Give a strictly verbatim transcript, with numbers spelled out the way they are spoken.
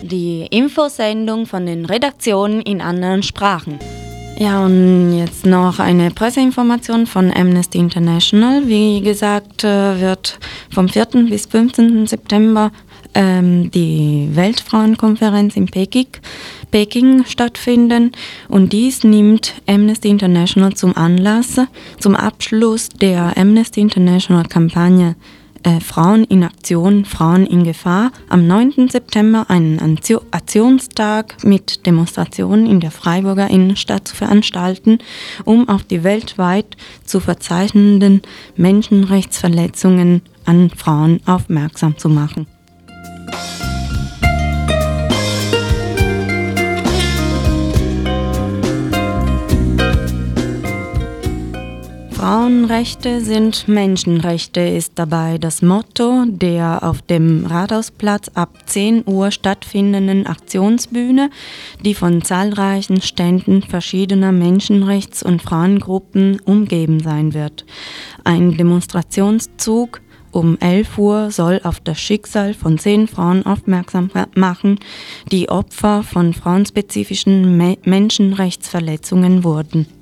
die Infosendung von den Redaktionen in anderen Sprachen. Ja, und jetzt noch eine Presseinformation von Amnesty International. Wie gesagt, wird vom vierten bis fünfzehnten September ähm, die Weltfrauenkonferenz in Peking, Peking stattfinden. Und dies nimmt Amnesty International zum Anlass, zum Abschluss der Amnesty International Kampagne Äh, Frauen in Aktion, Frauen in Gefahr, am neunten September einen Aktionstag mit Demonstrationen in der Freiburger Innenstadt zu veranstalten, um auf die weltweit zu verzeichnenden Menschenrechtsverletzungen an Frauen aufmerksam zu machen. Frauenrechte sind Menschenrechte ist dabei das Motto der auf dem Rathausplatz ab zehn Uhr stattfindenden Aktionsbühne, die von zahlreichen Ständen verschiedener Menschenrechts- und Frauengruppen umgeben sein wird. Ein Demonstrationszug um elf Uhr soll auf das Schicksal von zehn Frauen aufmerksam machen, die Opfer von frauenspezifischen Me- Menschenrechtsverletzungen wurden.